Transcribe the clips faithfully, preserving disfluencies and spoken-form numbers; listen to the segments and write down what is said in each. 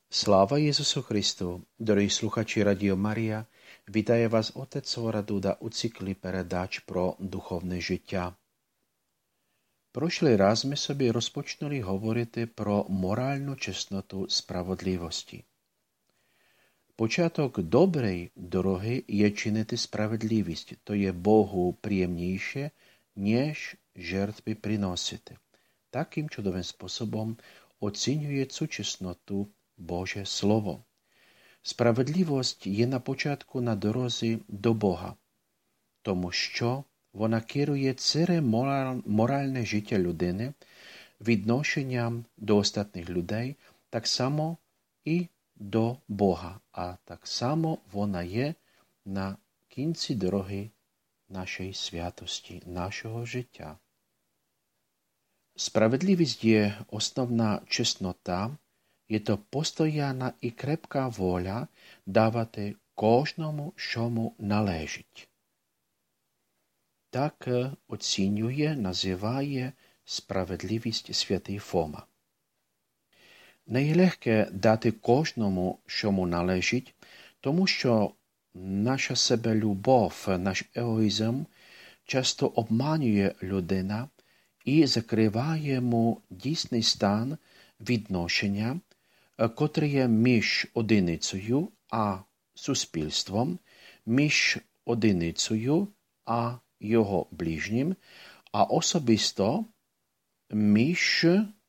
Слава Ісусу Христу! Дорогі слухачі Радіо Марія, вітає вас отець Орадуда у циклі передач про духовне життя. Прошлий раз ми собі розпочнули говорити про моральну чесноту справедливості. Початок доброї дороги є чинити справедливість, то є Богу приємніше, ніж жертви приносити. Таким чудовим способом оцінює цю чесноту Боже Слово. Справедливість є на початку на дорозі до Бога, тому що вона керує ціле моральне життя людини, відношенням до остатніх людей, так само і до Бога, а так само вона є на кінці дороги нашої святості, нашого життя. Справедливість є основна чеснота, je to postojaná i krepká vôľa dávať kожному, що му належить. Так оцінює, називає справедливість святий Фома. Найлегке дати кожному, що му належить, тому що наша себелюбов, наш егоїзм часто обманює людина і закриває му дійсний стан відношення, котрий є між одиницею, а суспільством, між одиницею, а його ближнім, а особисто між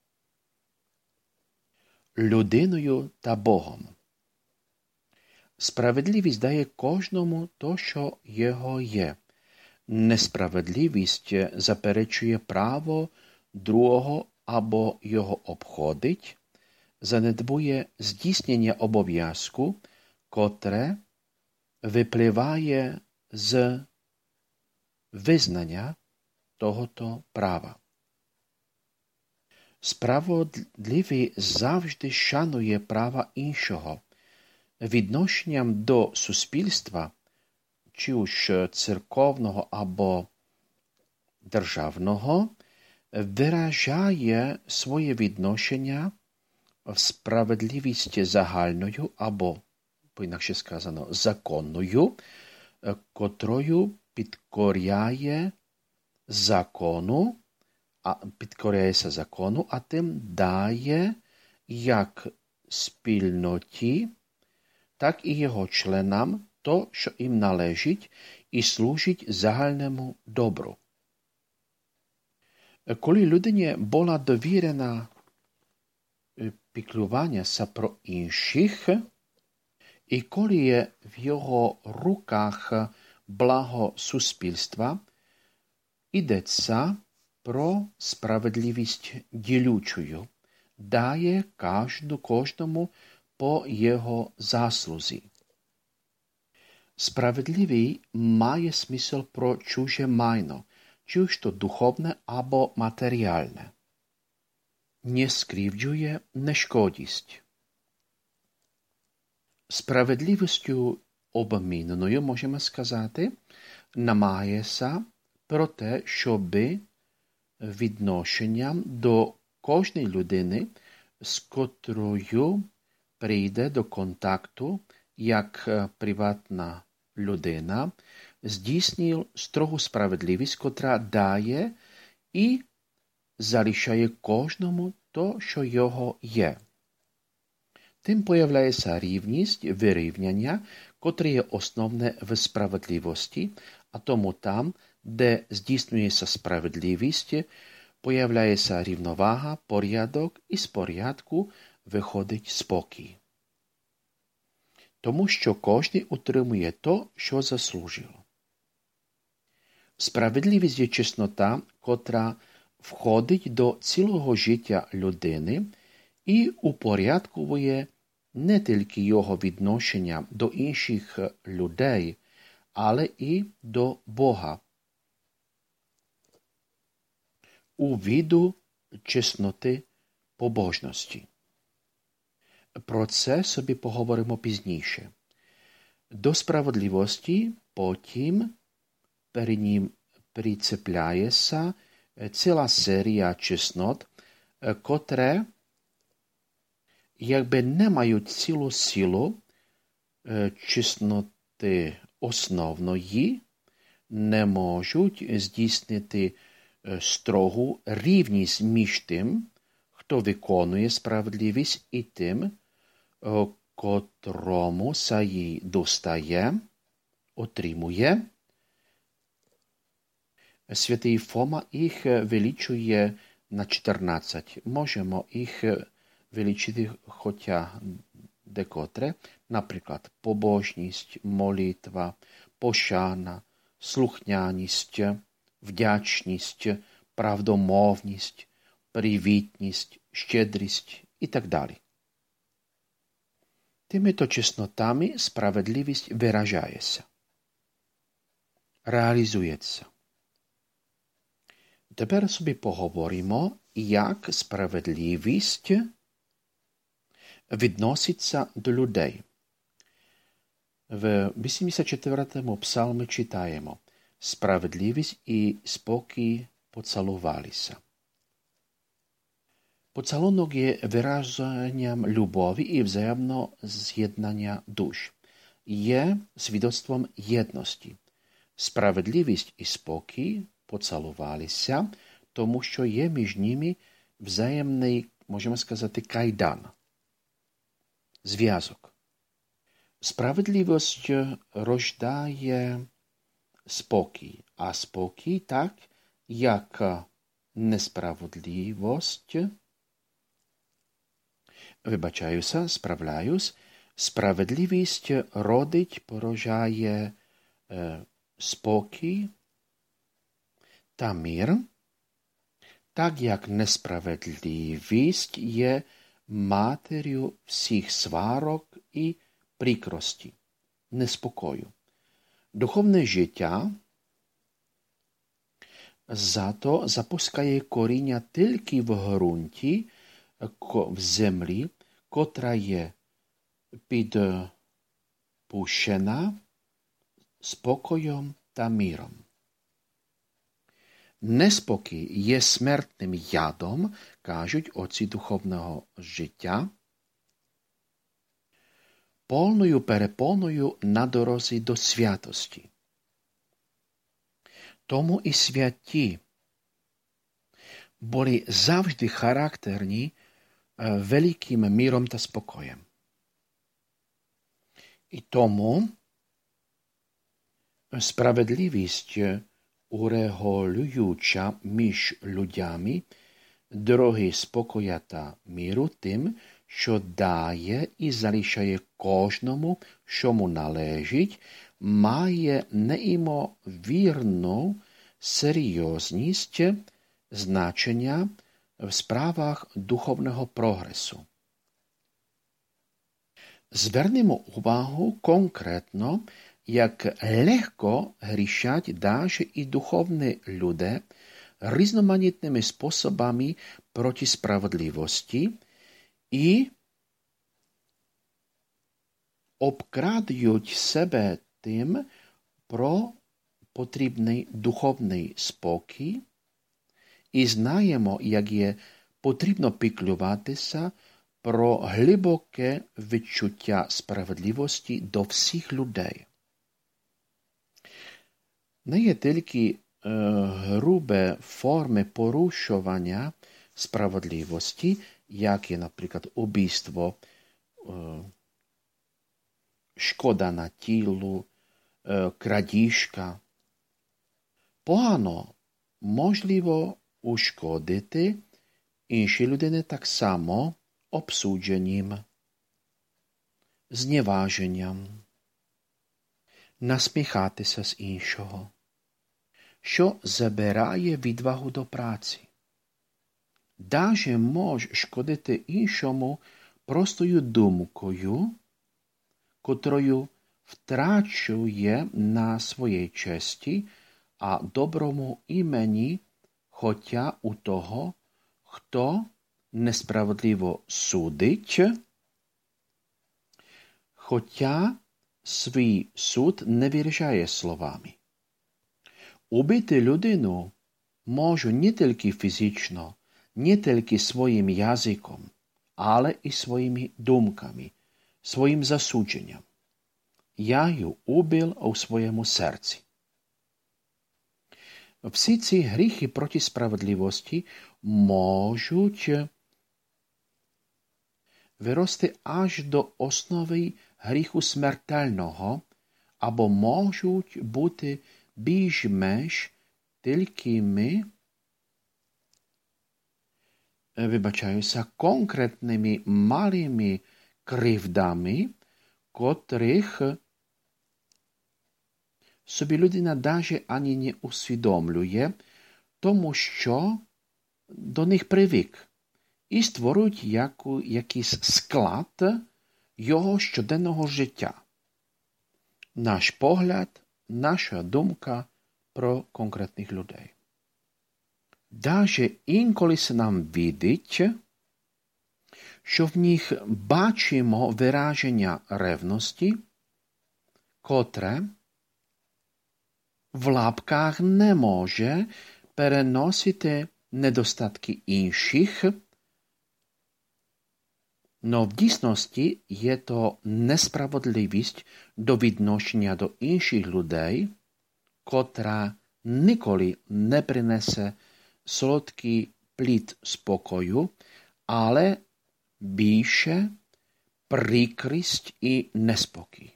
людиною та Богом. Справедливість дає кожному то, що його є. Несправедливість заперечує право другого або його обходить, занедбує здійснення обов'язку, котре випливає з визнання тогото права. Справедливий завжди шанує права іншого. Відношенням до суспільства, чи уж церковного або державного, виражає своє відношення в справедливість загальною або, по-інакше сказано, законною, котрою підкоряє закону, а підкоряється закону, а тим дає як спільноті, так і його членам то, що їм належить і служить загальному добру. Коли людині була довірена піклування са про інших, і коли є в його руках благо суспільства, йдеться про справедливість ділючою, дає кожну, кожному по його заслузі. Справедливий має смисл про чуже майно, чи ж то духовне або матеріальне. Не скривджує, не шкодість. Справедливістю обмінною, можемо сказати, намагається про те, щоби відношенням до кожної людини, з котрою прийде до контакту як приватна людина, здійснив строгу справедливість, котра дає і залишає кожному то, що його є. Тим появляється рівність, вирівняння, котре є основне в справедливості, а тому там, де здійснюється справедливість, появляється рівновага, порядок і з порядку виходить спокій. Тому що кожний утримує то, що заслужив. Справедливість є чеснота, котра входить до цілого життя людини і упорядковує не тільки його відношення до інших людей, але і до Бога. У виду чесноти побожності. Про це собі поговоримо пізніше. До справедливості потім перед ним прицепляється ціла серія чеснот, котре якби не мають цілу силу чесноти основної, не можуть здійснити строгу рівність між тим, хто виконує справедливість, і тим, котрому се їй достає, отримує. Святий Фома їх величує на чотирнадцять. Можемо їх величити хоча декотре, наприклад, побожність, молитва, пошана, слухняність, вдячність, правдомовність, привітність, щедрість і так далі. Тимito чеснотами справедливість виражається, реалізується. Тепер собі поговоримо, як справедливість відноситься до людей. В вісімдесят четвертому псалмі читаємо: «Справедливість і спокій поцілувалися». Поцілунок є вираженням любові і взаємного з'єднання душ. Є свідоцтвом єдності. Справедливість і спокій поцілувалися, тому що є між ними взаємний, можемо сказати, кайдан, зв'язок. Справедливість рождає спокій, а спокій так, як несправедливість, вибачаюся, справляюсь, справедливість родить, порожає е, спокій та мир, так як несправедливість є матерію всіх сварок і прикрості, неспокою. Духовне життя зато запускає коріння тільки в ґрунті, в землі, котра є підпущена спокоєм та миром. Неспокій є смертним ядом, кажуть отці духовного життя, повною перепоною на дорозі до святості. Тому і святі були завжди характерні великим миром та спокоєм. І тому справедливість, урегулююча між людьми дороги спокоя та миру тим, що дає і залишає кожному, що му належить, має неймовірну серйозність значення в справах духовного прогресу. Звернемо увагу конкретно, як легко грішать даже і духовні люди різноманітними способами проти справедливості і обкрадають себе тим про потрібний духовний спокій, і знаємо, як є потрібно піклуватися про глибоке відчуття справедливості до всіх людей. Не є тільки е, грубе форми порушування справедливості, як є, наприклад, убійство, е, шкода на тілу, е, крадіжка. Погано можливо ушкодити інші людини так само обсудженням, зневаженням, насміхатися з іншого, що забирає відвагу до праці. Даже може шкодити іншому простою думкою, котрою втрачує на своїй честі, а доброму імені, хоча у того, хто несправедливо судить, хоча свій суд не виражає словами. Убити людину можу не тільки фізично, не тільки своїм язиком, ale i svojimi duмками, svojim засудженням. Я ю убил у своєму серці. Всі ці гріхи проти справедливості можуть вирости аж до основи гріху смертельного, або можуть бути більш-менш тільки вибачаюся, конкретними малими кривдами, котрих собі людина даже ані не усвідомлює, тому що до них привик і створюють яку, якийсь склад його щоденного життя. Наш погляд, наша думка про конкретних людей. Даже інколи се нам видить, що в них бачимо вираження ревності, котре в лапках не може переносити недостатки інших, но в дійсності є то несправедливість до відношення до інших людей, котра ніколи не принесе солодкий плід спокою, але більше прикрість і неспокій.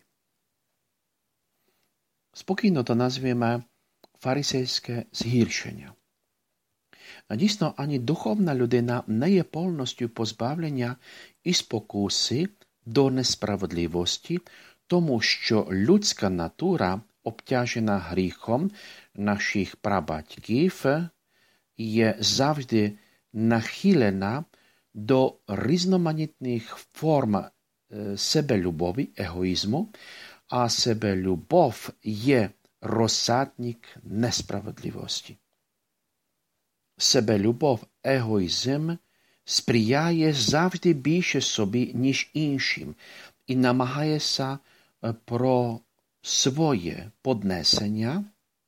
Спокійно то назвіме фарисейське згіршення. Дійсно, ані духовна людина не є повністю позбавлення і спокуси до несправедливості, тому що людська натура, обтяжена гріхом наших прабатьків, є завжди нахилена до різноманітних форм себелюбові, егоїзму, а себелюбов є розсадник несправедливості. Себелюбов, егоїзм сприяє завжди більше собі, ніж іншим, і намагається про своє поднесення,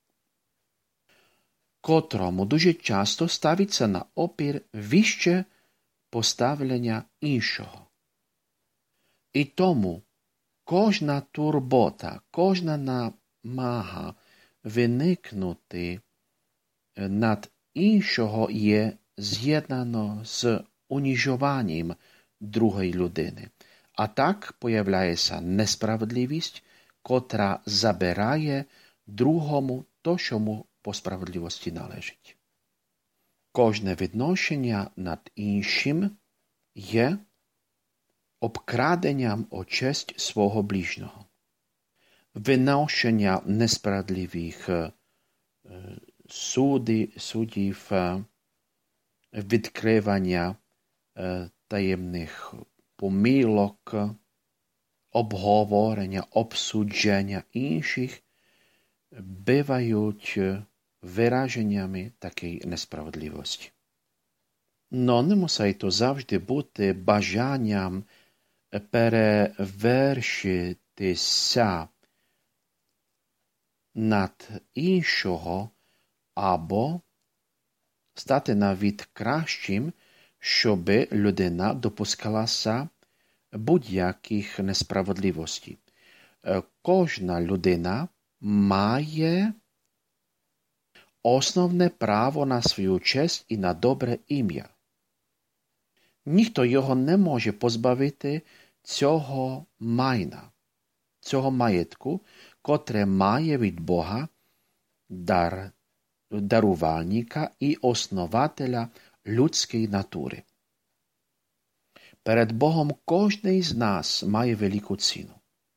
котрому дуже часто ставиться на опір вище поставлення іншого. І тому кожна турбота, кожна намага виникнути над іншого є з'єднано з уніжуванням другої людини. А так появляється несправедливість, котра забирає другому то, що му по справедливості належить. Кожне відношення над іншим є обкраденням о честь свого ближнього. Виношення несправедливих е, суди, судів, е, відкривання е, таємних помилок, обговорення, обсудження інших бивають вираженнями такої несправедливості. Но не мусить то завжди бути бажанням перевершитися над іншого або стати навіть кращим, щоб людина допускалася будь-яких несправедливостей. Кожна людина має основне право на свою честь і на добре ім'я. Ніхто його не може позбавити цього майна, цього маєтку, котре має від Бога дар, дарувальника і основателя людської натури. Перед Богом кожен із нас має велику ціну.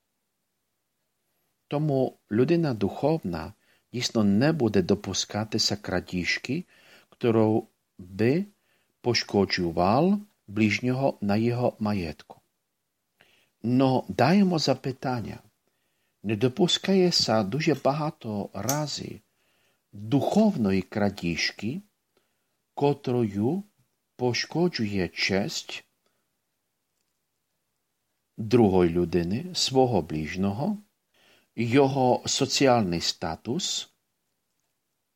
Тому людина духовна дійсно не буде допускатися крадіжки, яку би пошкоджував ближнього на його маєтку. Но даємо запитання. Не допускається дуже багато разів духовної крадіжки, котрою пошкоджує честь другої людини, свого ближнього, його соціальний статус,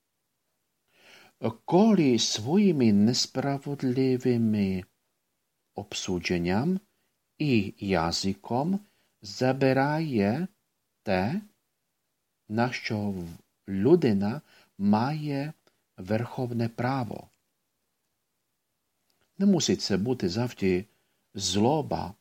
коли своїми несправедливими obsúdžením i jazykom zabирає те, на що людина має верховне право. Не мусить це бути завжди злоба,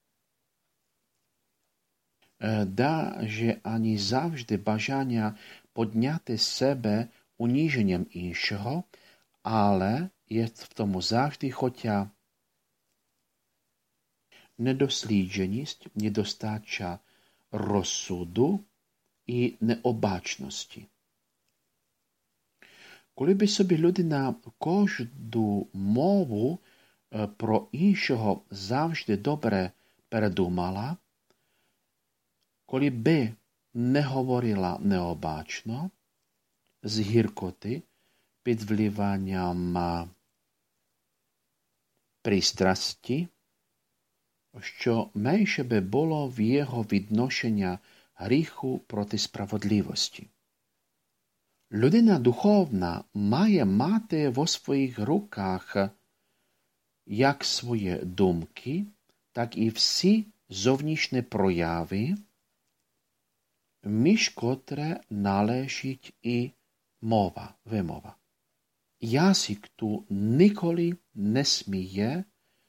даже ані завжди бажання підняти себе уніженням іншого, але є в тому завжди хоча недослідженість, недостача розсуду і необачності. Коли би собі людина кожну мову про іншого завжди добре передумала, коли би не говорила необачно, з гіркоти, під вливанням пристрасті, що менше би було в його відношення гріху проти справедливості. Людина духовна має мати в своїх руках як свої думки, так і всі зовнішні прояви, між котре належить і мова, вимова. Язик tu ніколи не сміє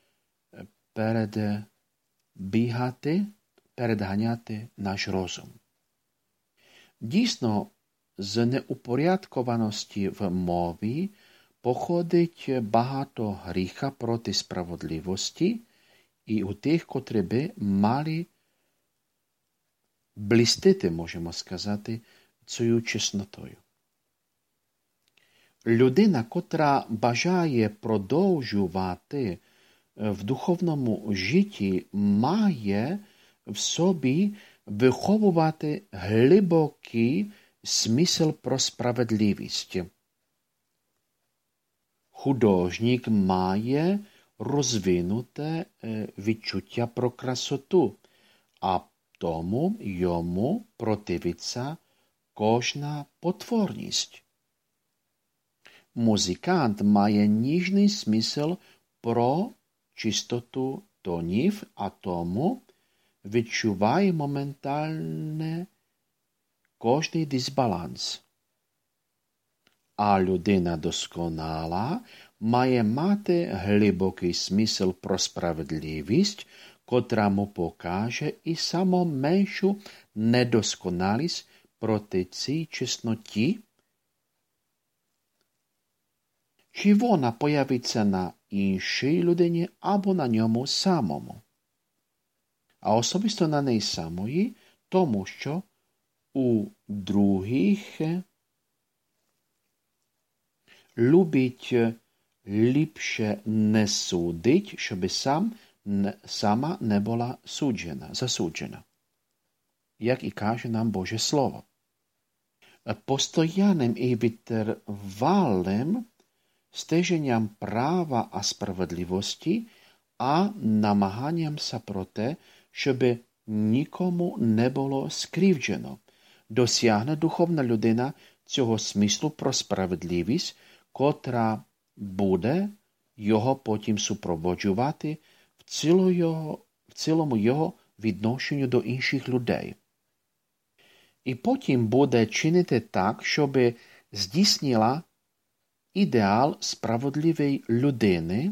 передбігати, передганяти наш розум. Дійсно, з неупорядкованості в мові походить багато гріха проти справедливості і у тих, котрі би мали блистити, можемо сказати, цією чеснотою. Людина, котра бажає продовжувати в духовному житті, має в собі виховувати глибокий смисл про справедливість. Художник має розвинуте відчуття про красоту, а тому йому противиться кожна потворність. Музикант має ніжний смисл про чистоту тонів, а тому відчуває моментальне кожний дисбаланс. А людина досконала має мати глибокий смисл про справедливість, котра му покаже і само меншу недосконалість проти цій чесноті, чи вона появиться на іншій людині або на ньому самому. А особисто на неї самої, тому що у других любить ліпше не судить, щоби сам, сама не була суджена, засуджена. Як і каже нам Боже Слово. Постоянним і витривалим стеженням права а справедливості, а намаганням са про те, щоби нікому не було скривджено. Досягне духовна людина цього смислу про справедливість, котра буде його потім супроводжувати в, ціло його, в цілому його відношенню до інших людей. І потім буде чинити так, щоби здійснила ідеал справедливої людини,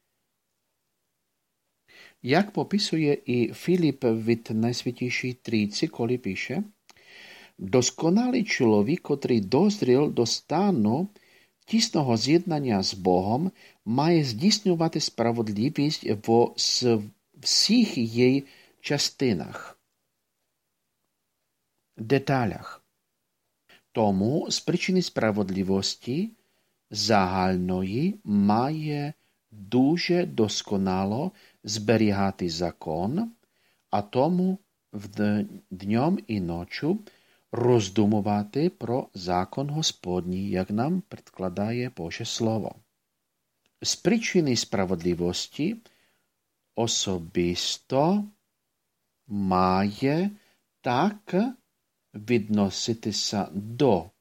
як пописує і Філіп від Найсвятішої Трійці, коли пише: досконалий чоловік, котрий дозрів до стану тісного з'єднання з Богом, має здійснювати справедливість в всіх її частинах, деталях. Тому з причини справедливості загальної має дуже досконало зберігати закон, а тому днем і ночу роздумувати про закон Господній, як нам предкладає Боже Слово. З причини справедливості особисто має так відноситися до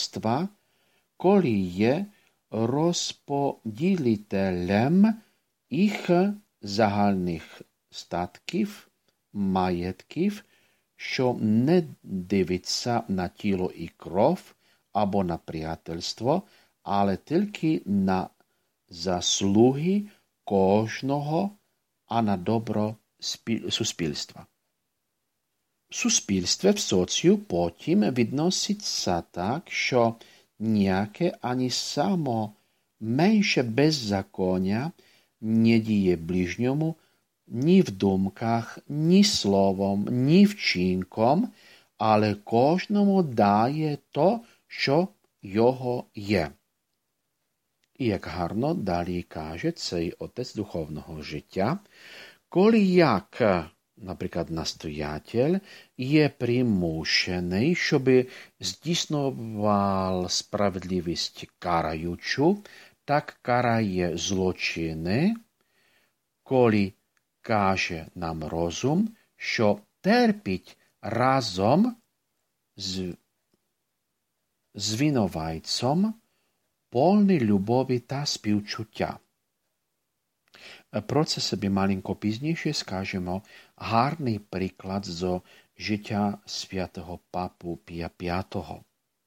суспільства, коли є розподілителем їх загальних статків, маєтків, що не дивиться на тіло і кров або на приятельство, але тільки на заслуги кожного, а на добро суспільства. Суспільство в соцію потім відноситься так, що ніяке ані само менше беззаконня не діє ближньому ні в думках, ні словом, ні вчинком, але кожному дає то, що його є. І як гарно далі каже цей отець духовного життя, коли як, наприклад, настоятель є примушений, щоб здійснював справедливість караючу, так карає злочини, коли каже нам розум, що терпить разом з, з винуватцем повний любові та співчуття. Про це собі маленько пізніше скажемо гарний приклад з життя святого папу Пія П'ятого.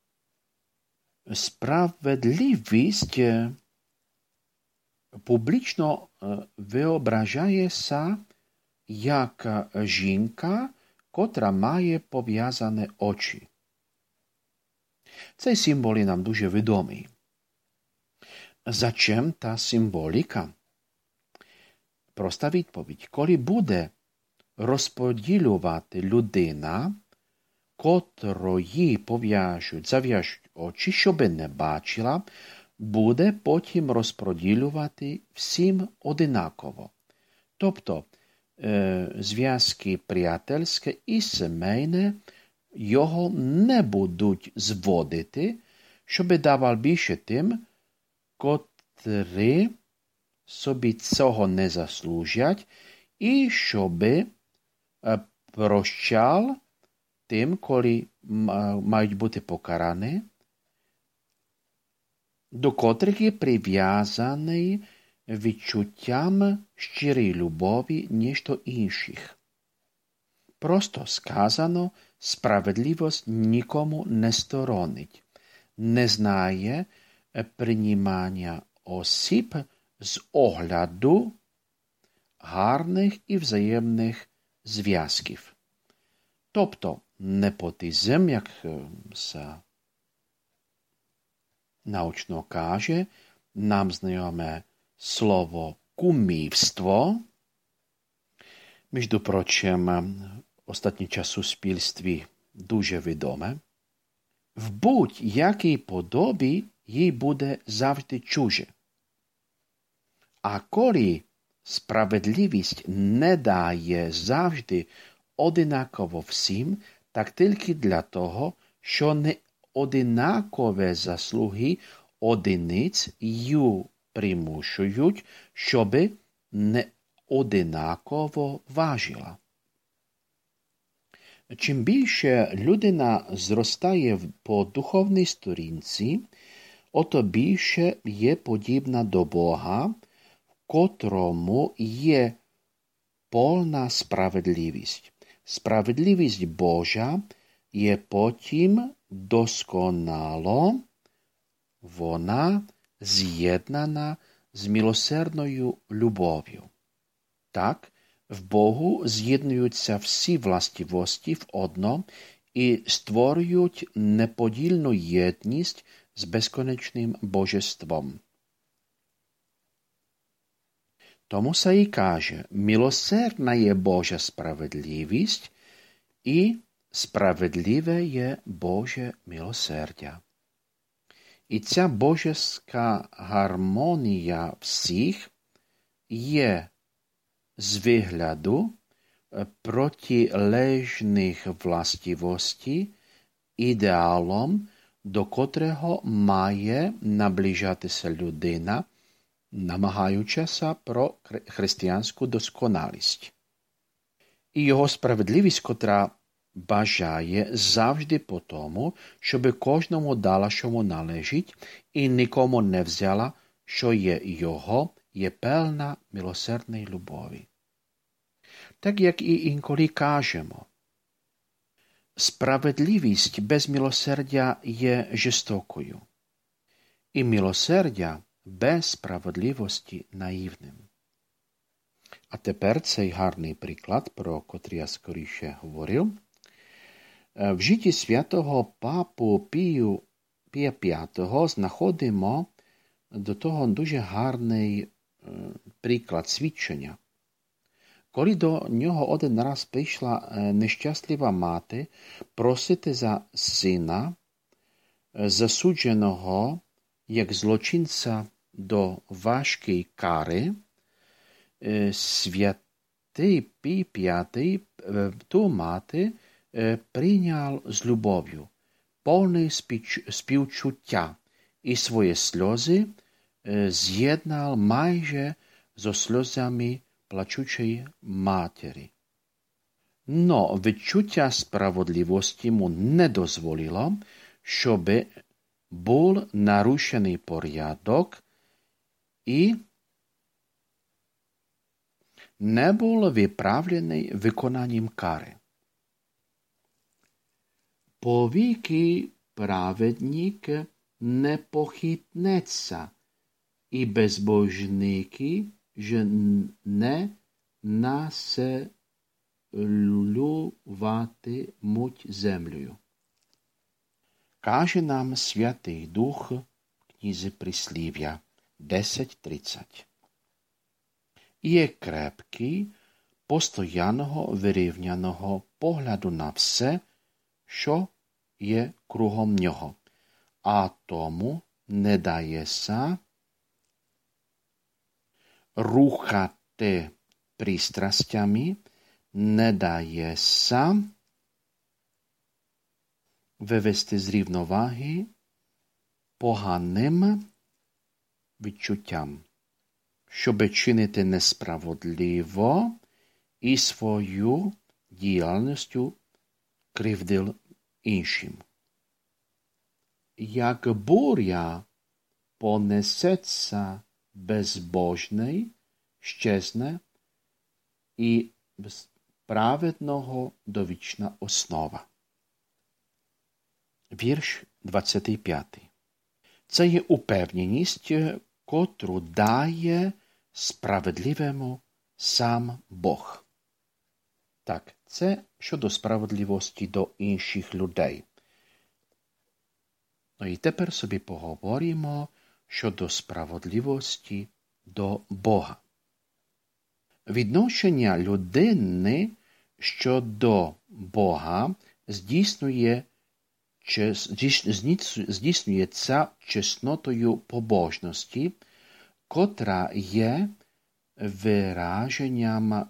Справедливість публічно виображається як жінка, котра має пов'язані очі. Цей символ є нам дуже відомий. Зачем та символіка? Проста відповідь. Коли буде розподілювати людина, котрої пов'яжуть, зав'яжуть очі, щоби не бачила, буде потім розподілювати всім одинаково. Тобто, е, зв'язки приятельські і сімейні його не будуть зводити, щоби давав більше тим, котрі собі цього не заслужать, і щоби е, прощав тим, коли мають бути покарані, до котрих є прив'язаний відчуттям щирої любові, ніж до інших. Просто сказано, справедливість нікому не сторонить, не знає приймання осіб з огляду гарних і взаємних зв'язків. Тобто, непотизм, як се научно каже, нам знайоме слово кумівство. Між прочим, останній час у суспільстві дуже відоме. В будь-якій подобі їй буде завжди чуже. А коли справедливість не дає завжди одинаково всім, так тільки для того, що не одинакові заслуги одиниць її примушують, щоби не одинаково важила. Чим більше людина зростає по духовній сторінці, ото більше є подібна до Бога, в котрому є повна справедливість. Справедливість Божа є потім досконало, вона з'єднана з милосердною любов'ю. Так, в Богу з'єднуються всі властивості в одно і створюють неподільну єдність з безконечним божеством. Тому се і каже, милосердна є Божа справедливість і справедливе є Боже милосердя. І ця божеська гармонія всіх є з вигляду протилежних властивостей ідеалом, до котрого має наближатися людина, намагаючася про християнську досконалість. І його справедливість, котра бажає завжди по тому, щоб кожному дала, що му належить, і нікому не взяла, що є його, je певна милосердної любові. Так як і інколи кажемо, справедливість без милосердя є жорстокою, і милосердя без справедливості наївним. А тепер цей гарний приклад, про котрий я скоріше говорив. В житті святого папу Пію, Пія п'ятого знаходимо до того дуже гарний приклад свідчення. Коли до нього один раз прийшла нещаслива мати просити за сина, засудженого як злочинця до важкої кари, святий Пій п'ятий ту мати прийняв з любов'ю, повний співчуття, і свої сльози з'єднав майже зо сльозами плачучої матері. Но відчуття справедливості йому не дозволило, щоб був нарушений порядок і не був виправлений виконанням кари. Повіки праведник не похитнеться, і безбожники ж не населюватимуть землею. Каже нам Святий Дух в книзі Прислів'я десять тридцять. Є крепкий, постоянного вирівняного погляду на все, що є кругом нього, а тому не дається рухати пристрастями, не дається вивести з рівноваги поганим відчуттям, щоб чинити несправедливо і свою діяльністю кривдив іншим. Як буря понесеться безбожний, щезне і без праведного довічна основа. Вірш двадцять п'ятий. Це є упевненість, котру дає справедливому сам Бог. Так, це щодо справедливості до інших людей. Ну і тепер собі поговоримо щодо справедливості до Бога. Відношення людини щодо Бога здійснює здійснюється чеснотою побожності, котра є вираженням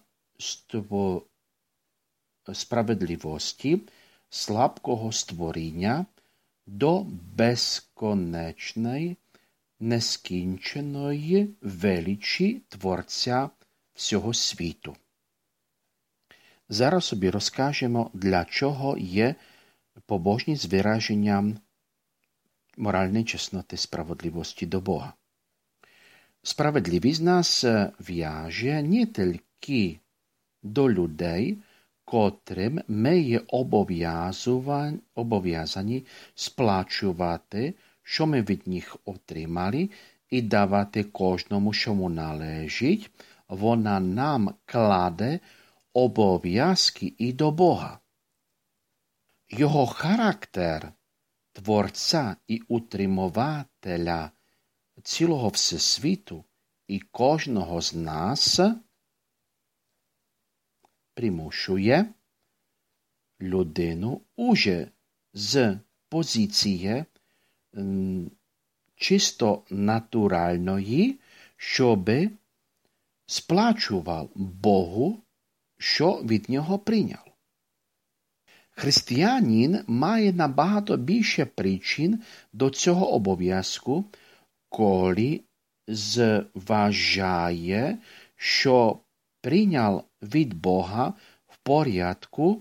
справедливості слабкого створіння до безконечної, нескінченої величі Творця всього світу. Зараз собі розкажемо, для чого є побожність вираженням моральної чесноти справедливості до Бога. Справедливість нас в'яже не тільки до людей, котрим ми є обов'язані сплачувати, що ми від них отримали, і давати кожному, що му належить. Вона нам кладе обов'язки і до Бога. Його характер Творця і утримувателя цілого всесвіту і кожного з нас примушує людину уже з позиції чисто натуральної, щоби сплачував Богу, що від нього прийняв. Християнин має набагато більше причин до цього обов'язку, коли зважає, що прийняв від Бога в порядку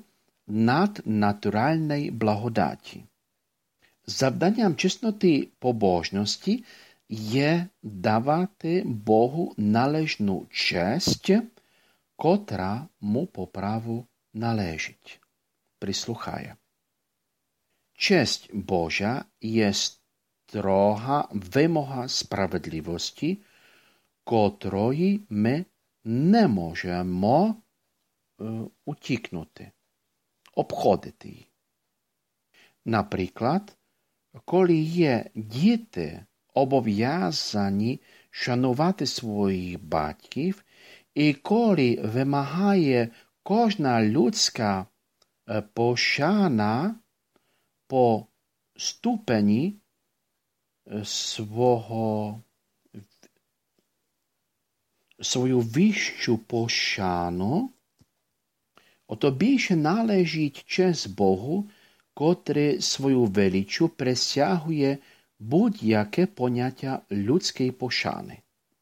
наднатуральної благодаті. Завданням чесноти побожності є давати Богу належну честь, котра му по праву належить. Прислухає. Честь Божа є строга вимога справедливості, котрої ми не можемо е, утікнути, обходити її. Наприклад, коли є діти обов'язані шанувати своїх батьків, і коли вимагає кожна людська е, пошана по ступені е, свого свою вищу пошану, ото більше належить честь Богу, котрий свою величу присягує будь-яке поняття людської пошани.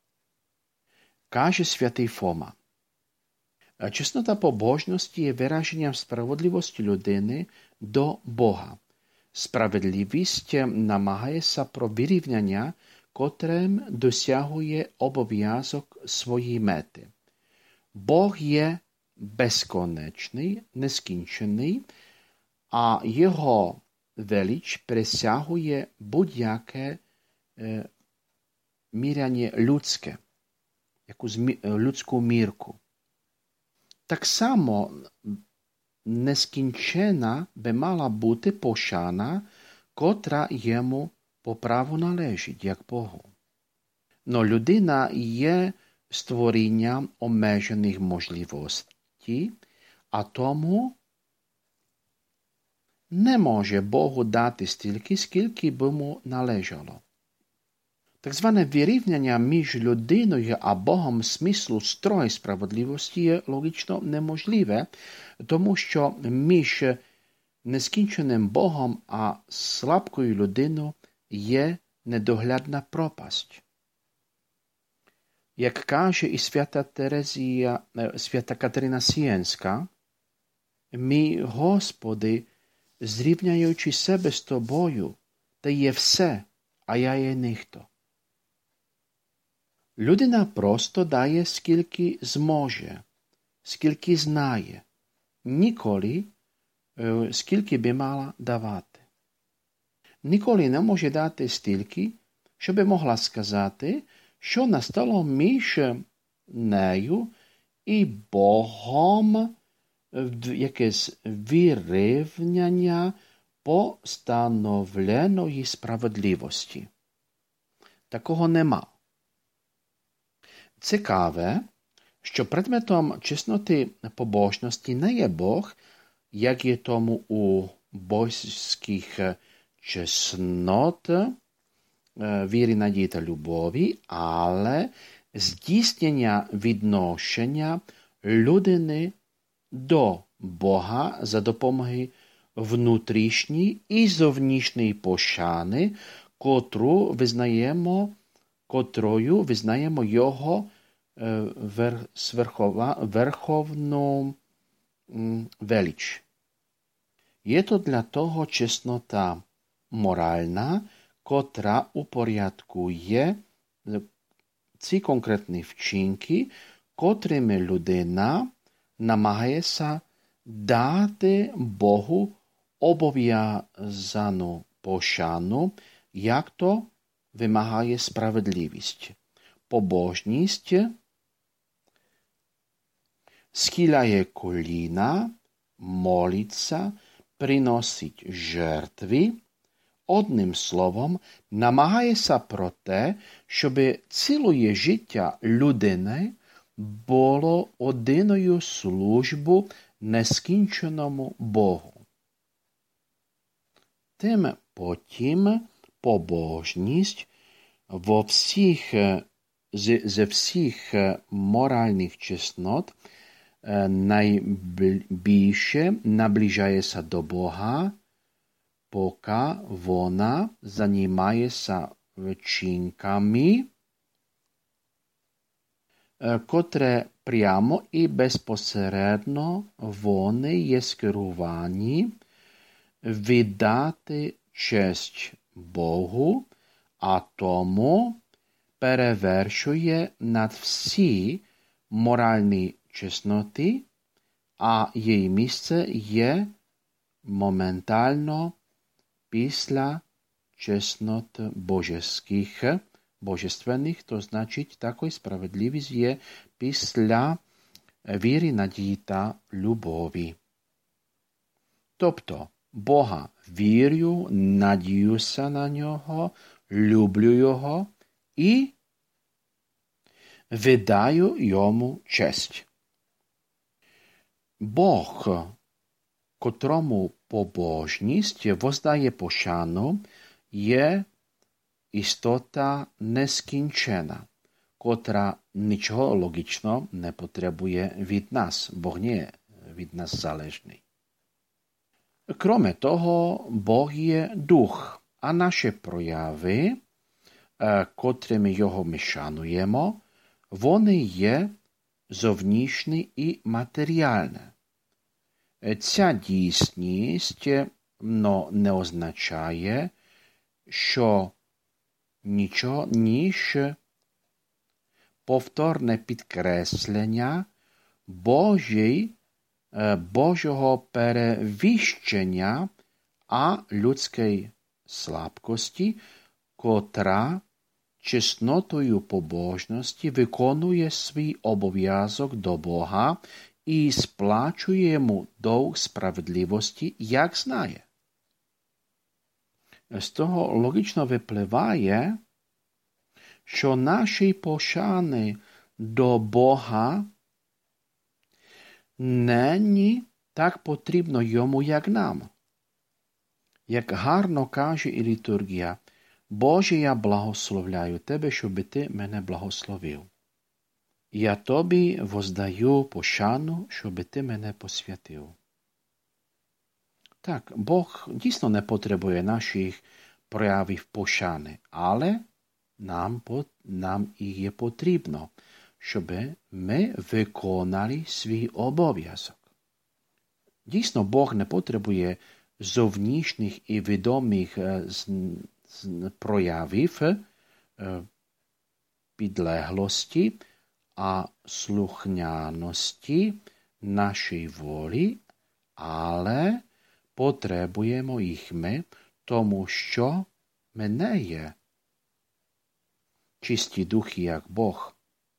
Каже святий Фома, чеснота побожності є вираженням справедливості людини до Бога. Справедливість намагається про вирівняння, котрим досягує обов'язок своєї мети. Бог є безконечний, нескінчений, а його велич присягує будь-яке е, міряння людське, якусь людську мірку. Так само нескінчена би мала бути пошана, котра йому по праву належить, як Богу. Но людина є створінням обмежених можливостей, а тому не може Богу дати стільки, скільки б йому належало. Так зване вирівняння між людиною а Богом в смислу строї справедливості є логічно неможливе, тому що між нескінченим Богом а слабкою людиною є недоглядна пропасть. Як каже і свята Терезія, свята Катерина Сієнська, ми, Господи, зрівняючи себе з Тобою, Ти є все, а я є ніхто. Людина просто дає, скільки зможе, скільки знає, ніколи, скільки би мала давати. Ніколи не може дати стільки, щоб могла сказати, що настало між нею і Богом якесь вирівняння постановленої справедливості. Такого нема. Цікаве, що предметом чесноти побожності не є Бог, як є тому у божських чеснот, віри, надії та любові, але здійснення відношення людини до Бога за допомогою внутрішньої і зовнішньої пошани, котру визнаємо, котрою визнаємо його вер, сверхова, верховну велич. Є то для того чеснота моральна, котра упорядкує ці конкретні вчинки, котрими людина намагається дати Богу обов'язану пошану, як то вимагає справедливість. Побожність схиляє коліна, молиться, приносить жертви, одним словом, намагається про те, щоб ціле життя людини було одиною службу нескінченому Богу. Тим потім побожність во всіх, ze всіх моральних чеснот найбільше наближається до Бога, поки вона займається вчинками, котре прямо і безпосередньо вони є скеровані віддати честь Богу, а тому перевершує над всі моральні чесноти, а її місце є моментально після чеснот божеських, божественних, то значить також справедливість є після віри, надії та любові. Тобто, Бога вірю, надіюся на Нього, люблю Його і видаю Йому честь. Бог, котрому побожність воздає пошану, є істота нескінчена, котра нічого логічно не потребує від нас. Бог не є від нас залежний. Кроме того, Бог є дух, а наші прояви, котрими Його ми шануємо, вони є зовнішні і матеріальні. Ця дійсність но не означає, що нічого, ніж повторне підкреслення Божій, Божого перевіщення, а людської слабкості, котра чеснотою побожності виконує свій обов'язок до Бога і сплачує йому довг справедливості, як знає. З того логічно випливає, що наші пошани до Бога нині так потрібно йому, як нам. Як гарно каже і літургія, Боже, я благословляю Тебе, щоб Ти мене благословив. Я Тобі воздаю пошану, щоб Ти мене посвятив. Так, Бог дійсно не потребує наших проявів пошани, але нам, нам і є потрібно, щоб ми виконали свій обов'язок. Дійсно, Бог не потребує зовнішніх і відомих проявів підлеглості, а слухняності нашій волі, але потребуємо їх ми, тому що ми не є чисті духи, як Бог,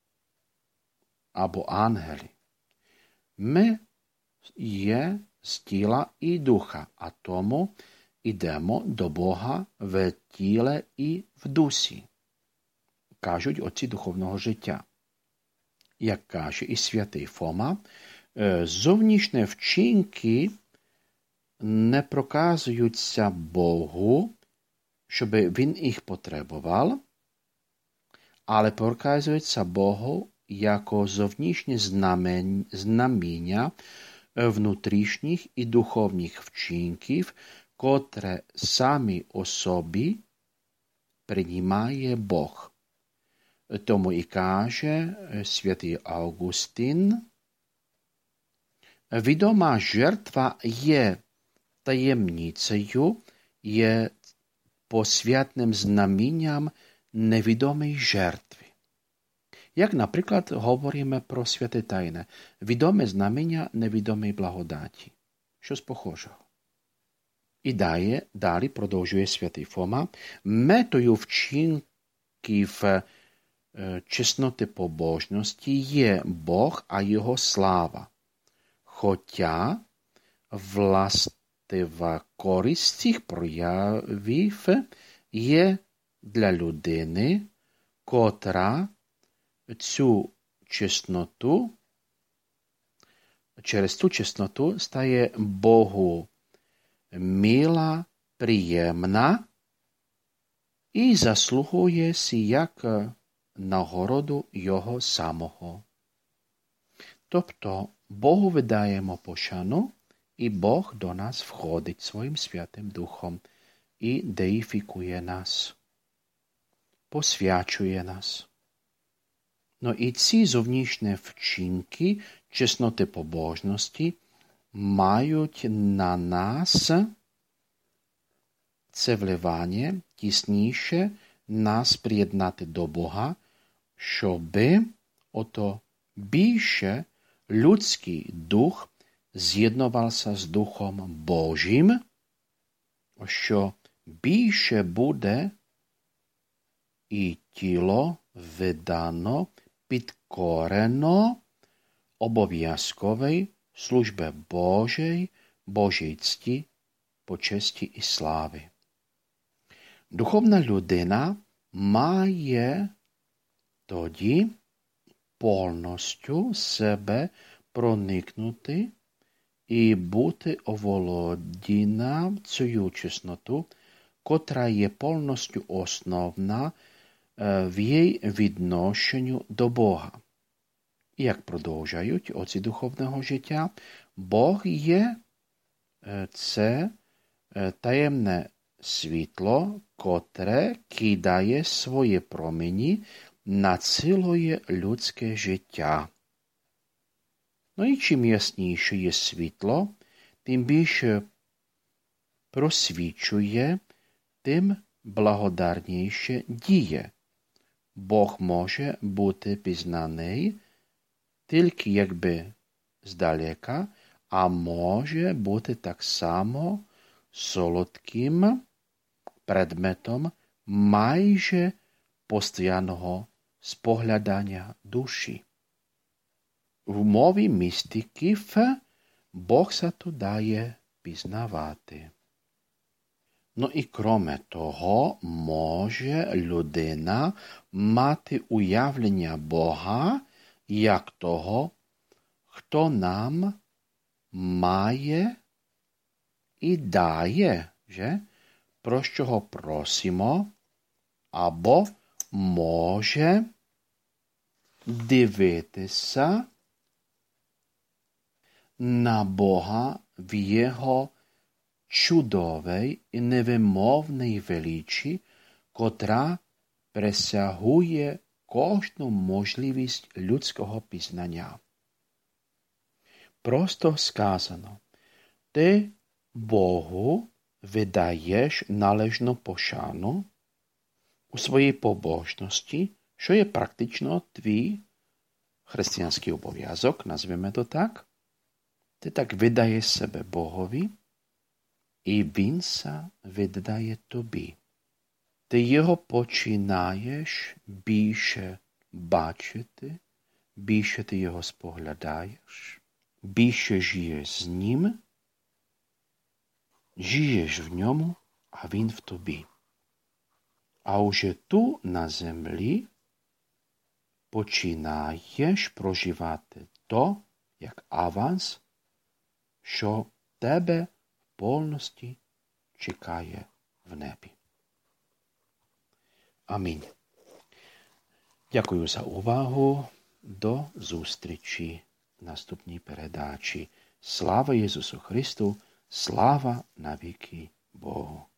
або ангели. Ми є з тіла і духа, а тому ідемо до Бога в тіле і в дусі, кажуть отці духовного життя. Як каже і святий Фома, зовнішні вчинки не проказуються Богу, щоб він їх потребував, але проказуються Богу jako zowniśnie znamienia внутрішніх і духовних вчинків, котре самі особі приймає Бог. Тому і каже святий Августин, відома жертва є таємницею, є посвятним знамінням невідомої жертви. Як, наприклад, говоримо про святе тайне, відоме знамення невідомої благодаті. Щось похожого. І далі, далі продовжує святий Фома, метою вчинків чесноти побожності є Бог, а Його слава. Хоча властива користь цих проявів є для людини, котра цю чесноту, через цю чесноту стає Богу мила, приємна і заслугує сі як нагороду Його самого. Тобто Богу видаємо пошану, і Бог до нас входить своїм Святим Духом і деїфікує нас, посвячує нас. No i ці зовнішні вчинки чесноти побожності мають на нас це вливання тісніше, нас приєднати до Бога, щоби ото більше людський дух з'єднувався з Духом Божим, що більше буде і тіло видано, підкорено обов'язковій службі Божій, Божій цті, почесті і слави. Духовна людина має тоді повністю себе проникнути і бути оволодіна цією чесноту, котра є повністю основна в її відношенню до Бога. І як продовжують отці духовного життя, Бог є це таємне світло, котре кидає свої промені на ціле людське життя. Ну і чим ясніше є світло, тим більше просвічує, тим благодарніше діє. Бог може бути пізнаний тільки якби здалека, а може бути так само солодким предметом майже постійного споглядання душі. В мові містиків Бог се то дає пізнавати. Ну і кроме того, може людина мати уявлення Бога як того, хто нам має і дає, že? Про що просимо, або може дивитися на Бога в Його чудовій і невимовній величі, котра пресягує кожну можливість людського пізнання. Просто сказано, ти Богу видаєш належну пошану у своїй побожності, що є практично твій християнський обов'язок, назвемо то так. Ти так видаєш себе Богові, і Він се віддає тобі. Ти його починаєш більше бачити, більше ти його споглядаєш, більше жиєш з ним, жиєш в ньому, а він в тобі. А уже ту на землі починаєш проживати то, як аванс, що тебе в повності чекає в небі. Амінь. Дякую за увагу. До зустрічі в наступній передачі. Слава Ісусу Христу! Слава навіки Богу!